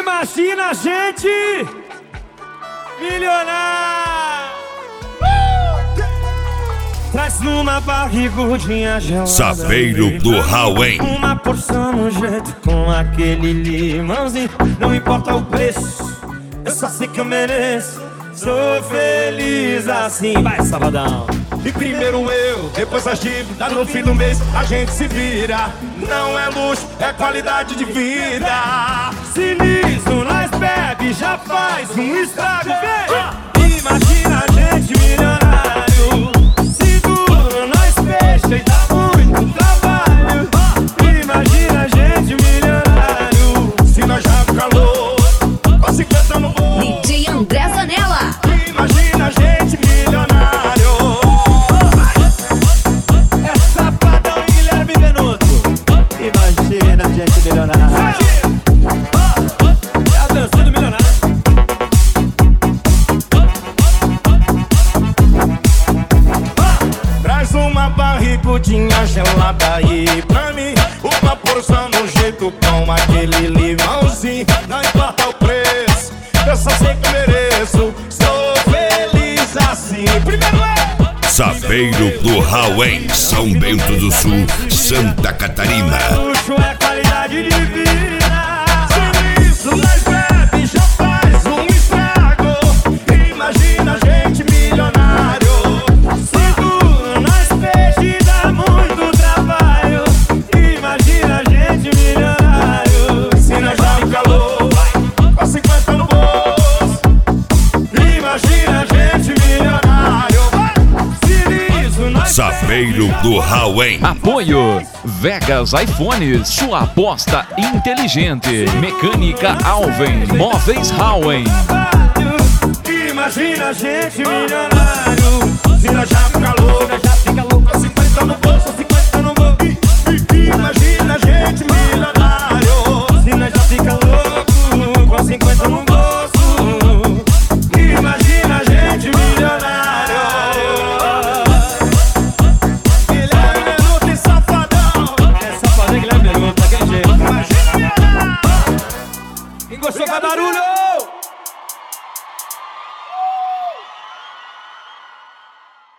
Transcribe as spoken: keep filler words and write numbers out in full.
Imagina a gente milionário. Traz numa barrigudinha gelada, Saveiro do Hauém. uma porção no jeito com aquele limãozinho. Não importa o preço, eu só sei que eu mereço. Sou feliz assim. Vai, Sabadão. E primeiro eu, depois a dívida, no fim do mês a gente se vira. Não é luxo, é qualidade de vida. Se liso, nós bebe, já faz um estrago, vem! Imagina a gente milionário. Seguro, nós fecha e dá muito trabalho. Imagina a gente milionário. Se nós já fica louco, com cinquenta no bolso. D J André Zanella. Imagina a gente milionário. É Safadão e Guilherme Venuto. Imagina a gente milionário. É a dança do milionário. Traz uma barrigudinha gelada aí pra mim. Uma porção no jeito com aquele limãozinho. Não importa o preço, eu só sei que eu mereço. Sou feliz assim. Primeiro é Saveiro do Hauém, São Bento do Sul, Santa Catarina. Luxo é qualidade de vida. se isso, nós bebe, já faz um estrago. Imagina a gente milionário. Seguro, nós peixe e dá muito trabalho. Imagina a gente milionário. Se nós já fica louco, com cinquenta no bolso. Imagina a gente milionário. Se liso, nós Saveiro do Hauém. Apoio Vegas iPhones, sua aposta inteligente. Mecânica Alven, Móveis Hauém. trabalho. Imagina a gente milionário. Se nós já fica louco, Já fica louco, com cinquenta no bolso. cinquenta no bolso. Imagina a gente milionário. Se nós já fica louco, com cinquenta no bolso. Imagina a gente milionário. Guilherme Venuto e Safadão. É Safadão e Guilherme Venuto, daquele jeito. Imagina milionário. Quem gostou, faz barulho!